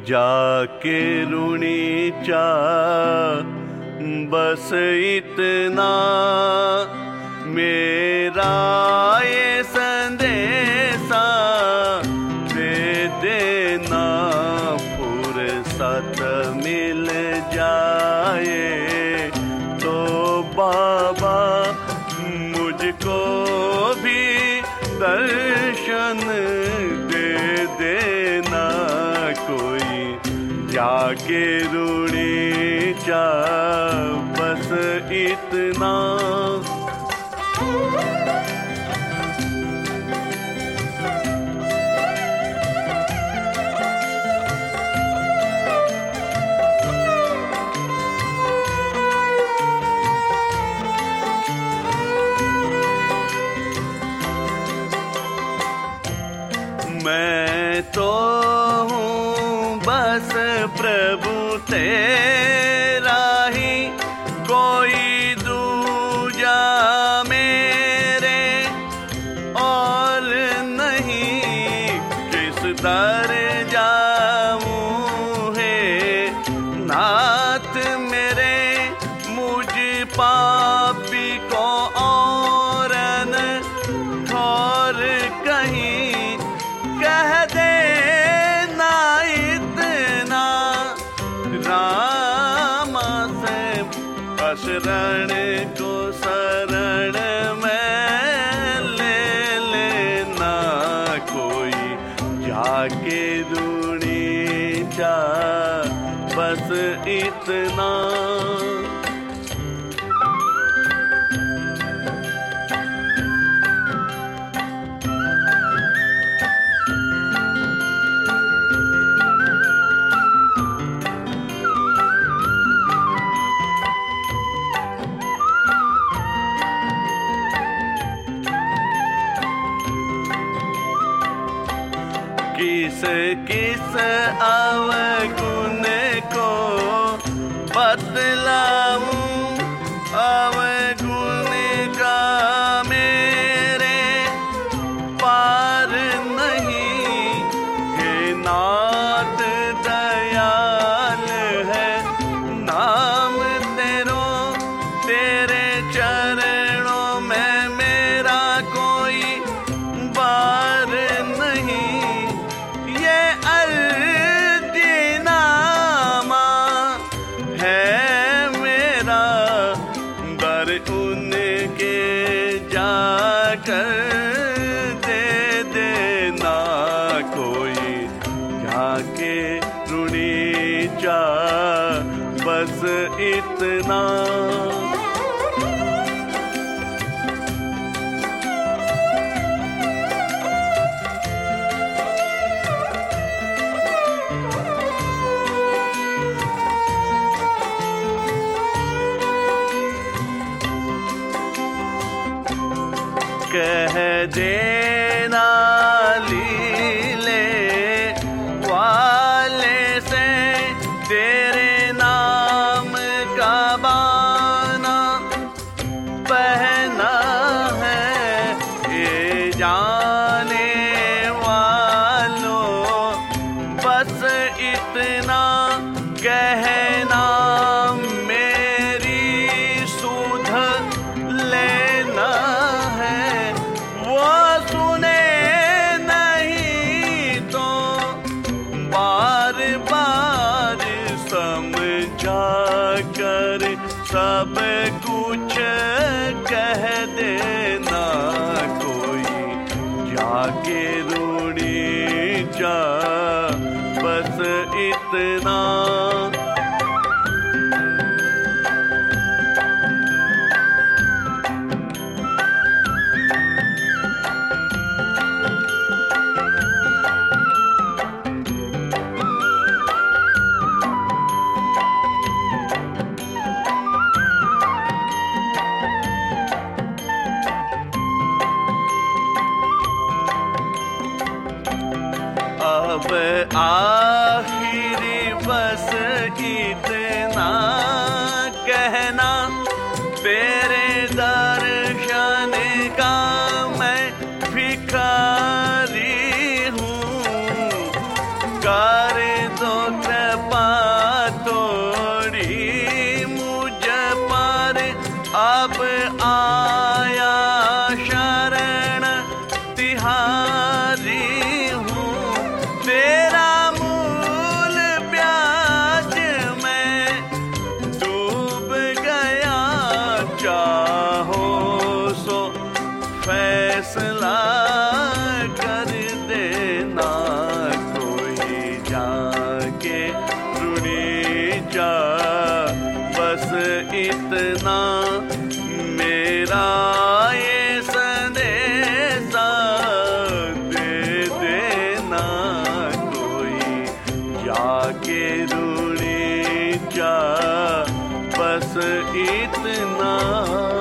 जाके ऋणी चा बस इतना मेरा ये संदेशा दे देना, फुर्सत मिल जाए तो बाबा मुझको भी दर्शन दे देना। कोई जाके ऋणी चा बस इतना। मैं तो हूँ बस प्रभु तेरा ही, कोई दूजा मेरे और नहीं। किस दर जाऊँ है नाथ मेरे, मुझ पापी को और न ठोर कहीं कह देना इतना। राम से शरण को शरण में ले लेना। कोई जाके ऋणी चा बस इतना। किस किस अवगुण को बतलाऊं, अवगुण का मेरे पार नहीं। हे नाथ दयाल है नाम तेरो, तेरे चरणों में मेरा कोई बार नहीं। ये अर्ज़नामा है मेरा, दर उनके जाकर दे देना। कोई जाके ऋणी चा बस इतना। कह देना लीले वाले से, तेरे नाम का बाना पहना है। ये जाने वालों बस इतना कहना, मेरी सुध लेना है। वो सुने नहीं तो बार बार समझा कर सब कुछ कह देना। कोई जाके ऋणी चा बस इतना। अब आखिरी बस इतना कहना, तेरे दर्शन का मैं भिखारी हूँ। कर दो अब आया शरण तिहारी हूँ, तेरा मूल ब्याज मैं डूब गया, चाहो सो फैसला कर देना, कोई जाके रुणी जा, बस इतना मेरा ये संदेशा दे देना, कोई जाके रुणी जा, बस इतना।